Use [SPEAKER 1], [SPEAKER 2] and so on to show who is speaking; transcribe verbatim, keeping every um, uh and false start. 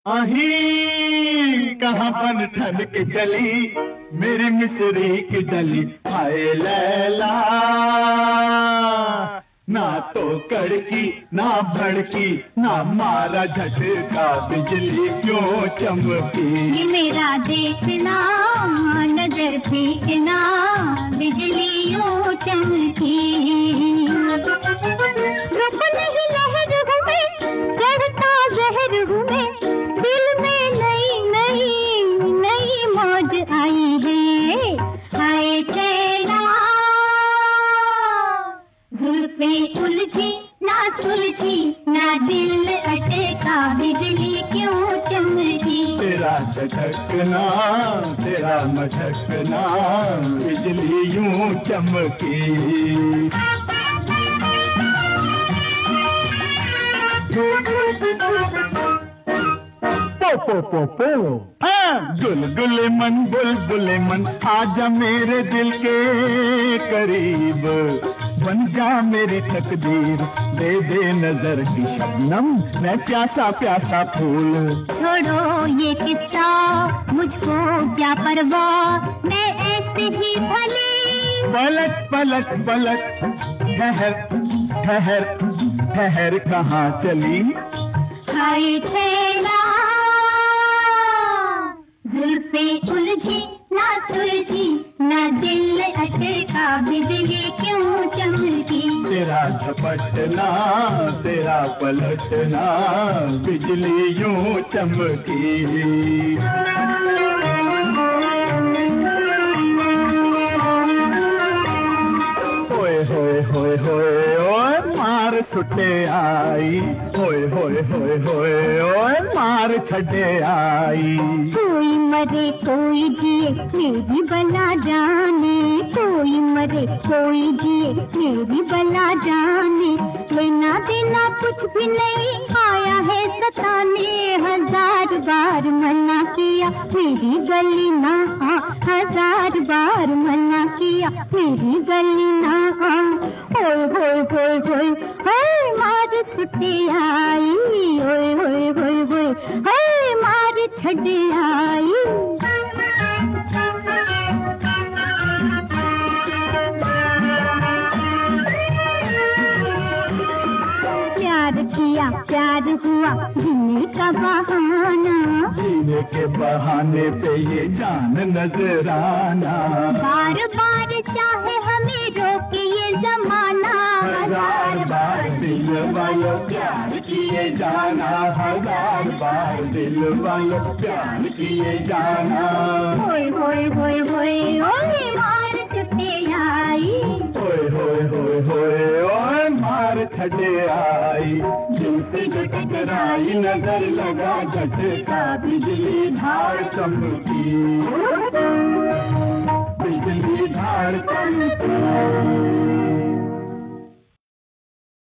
[SPEAKER 1] आही कहाँ बन ठन के चली मेरी मिसरी की डली, हाय लैला ना तो कड़की ना भड़की ना मारा झटका, बिजली क्यों चमकी।
[SPEAKER 2] ये मेरा देखना नजर फेंकना, बिजली यूं चमकी। रुक नहीं लहर हूँ मैं, चढ़ता जहर हूँ मैं, दिल में नई नई नई मौज आई है। हाय चैना जुल्फें उलझी ना सुलझी ना दिल अटका, बिजली क्यों चमकी।
[SPEAKER 1] तेरा झटकना तेरा मझकना, बिजली यूं चमकी। पो पो पो हाँ, गुलगुले मन बुलबुले मन, आजा मेरे दिल के करीब, बन जा मेरी तकदीर, दे दे नजर की शबनम, मैं प्यासा प्यासा फूल।
[SPEAKER 2] छोड़ो ये किस्सा मुझको क्या परवाह, मैं ऐसे ही भले।
[SPEAKER 1] पलट पलट पलट ठहर ठहर ठहर कहाँ चली।
[SPEAKER 2] हाय ठेला जुल्फें उलझी ना सुलझी ना दिल अटका, बिजली क्यों चमकी।
[SPEAKER 1] तेरा झपटना तेरा पलटना, बिजली यूं चमकी। होए होए होए होए ओए मार छुटे आई, होए होए होए होए ओए मार छड़े आई।
[SPEAKER 2] कोई मरे कोई जिए मेरी बला जाने, कोई मरे कोई जिए मेरी बला जाने, लेना देना कुछ भी नहीं आया है सताने। हजार बार मना किया मेरी गली ना आ, हजार बार मना किया मेरी गली ना आ। ओए होए होए होए हाय मार छुट्टी आई, ओए होए होए होए हाय मार छड़े आई। प्यार किया प्यार हुआ जीने का बहाना,
[SPEAKER 1] जीने के बहाने पे ये जान नजराना,
[SPEAKER 2] बार बार चाहे हमें रोके ये जमाना।
[SPEAKER 1] हजार बार दिल वालों प्यार किए जाना, हजार बार दिल वालों प्यार किए जाना।
[SPEAKER 2] होए होए होए होए ओए मार छुट्टी आई,
[SPEAKER 1] होए होए होए होए ओए मार छड़े आई। दिल से टकराई नजर लगा झटका, बिजली धार चमकी।